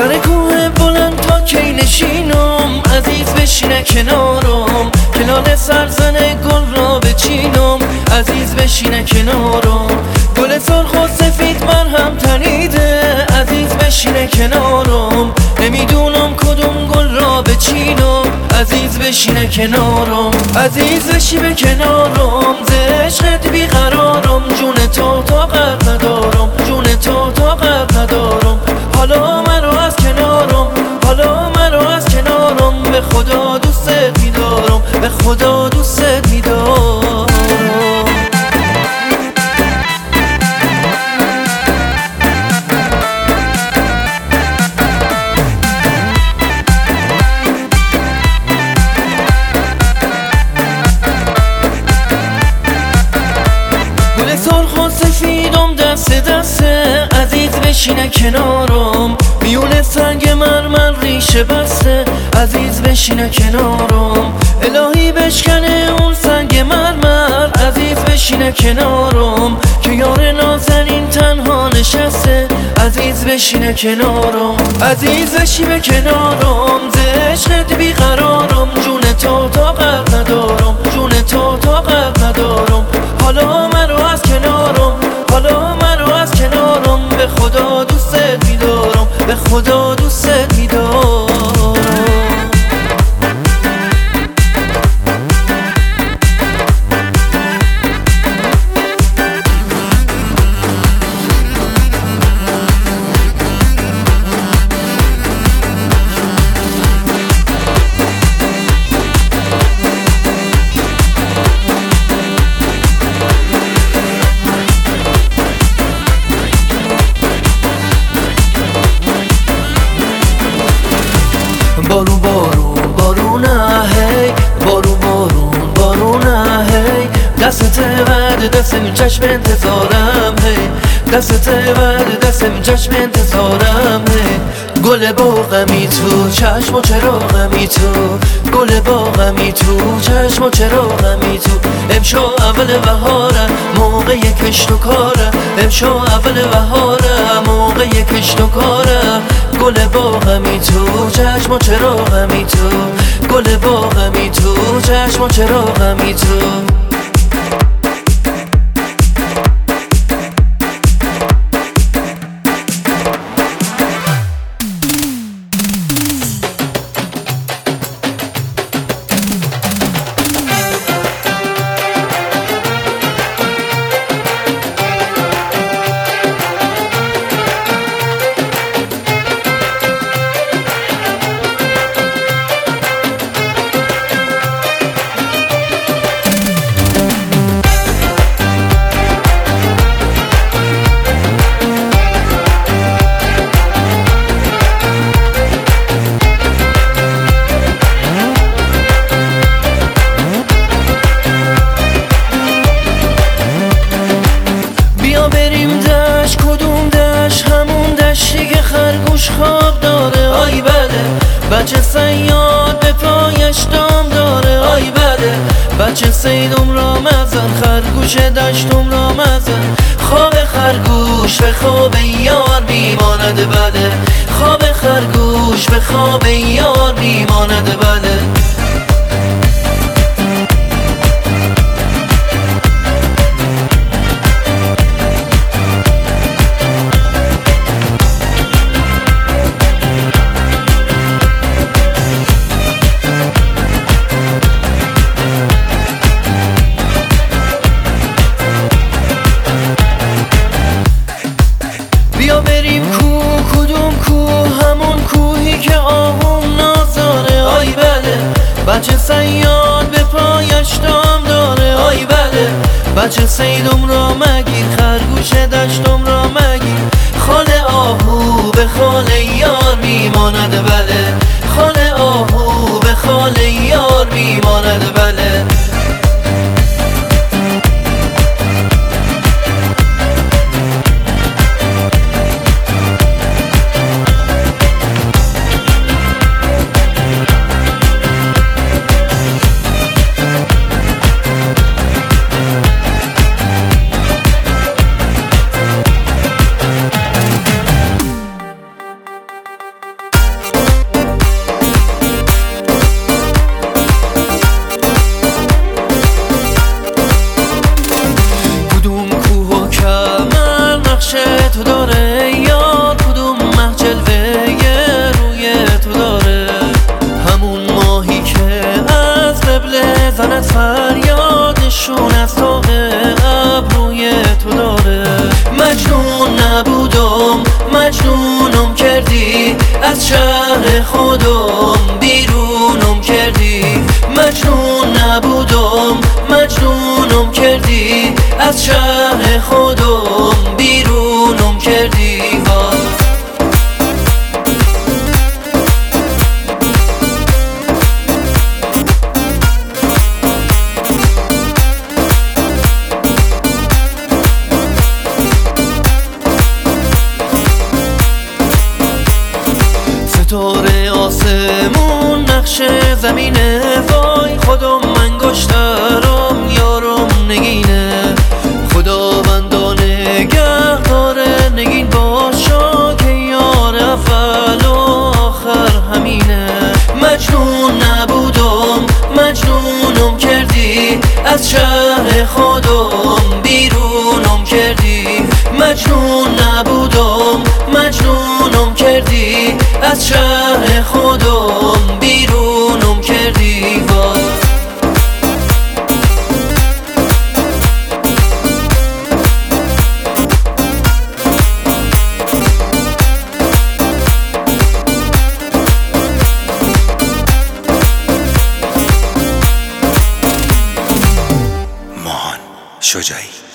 سر کوه بلند تا کی نشینم، عزیز بشینه کنارم، کنار سرزن گل را بچینم، عزیز بشینه کنارم. گل سرخ و سفید من هم تنیده، عزیز بشینه کنارم، نمیدونم کدوم گل را بچینم، عزیز بشینه کنارم. عزیز بشی به کنارم، ز عشقت بیقرارم، جون تو طاقت ندارم، جون تو طاقت ندارم. حالا منو از کنارم، حالا منو از کنارم، به خدا دوستت میدارم، به خدا دوستت میدارم. گل سرخ و سفیدم دست دسته، عزیز بشینه کنارم، میونه سنگ مرمر ریشه بسته، عزیز بشینه کنارم. الهی بشکنه اون سنگ مرمر، عزیز بشینه کنارم، که یار نازنین تنها نشسته، عزیز بشینه کنارم. عزیز بشی به کنارم، ز عشقت بیقرارم، جون تو طاقت ندارم، جون تو طاقت ندارم. حالا منو از کنارم، حالا منو از کنارم، به خدا دوستت میدارم، به خدا دوستت میدارم. بارون بارون بارونه هی، بارون بارون بارونه هی، دستت بعد دستم چشم انتظارم هی، دستت بعد دستم چشم انتظارم هی. گل باغمی تو چشم و چراغمی تو، گل باغمی تو چشم و چراغمی تو. امشو اول بهاره موقع کشت و کاره، امشو اول بهاره موقع کشت و کاره. گل باغمی تو چشم و چراغمی تو، گل باغمی تو چشم و چراغمی تو. خرگوش خواب داره آی بده، بچه صیاد به پایش دام داره آی بده، بچه صیدم را مزن، خرگوش دشتم را مزن. خواب خرگوش به خواب یار بیماند بده، خواب خرگوش به خواب یار بیماند بده. بیا بریم کوه، کدوم کوه؟ همون کوهی که آهوم نازاره آی بله، بچه صیاد به پایش دام داره آی بله، بچه صیدم را مگیر، خرگوش دشتم را مگیر. خال آهو به خال یار میماند بله، خال آهو به خال یار میماند بله. بزند فریادشون از طاق ابروی تو داره. مجنون نبودم مجنونم کردی، از شهر خودم بیرونم کردی. مجنون نبودم مجنونم کردی، از شهر خودم بیرونم کردی. ستاره آسمون نقش زمینه، وای خودم انگشترم یارم نگینه. خداوندا نگهدار نگین باشا که یار اول و آخر همینه. مجنون نبودم مجنونم کردی، از شهر خودم بیرونم کردی. مجنون نبودم مجنونم کردی، از شهر خودم بیرونم کردی. مان شجاعی.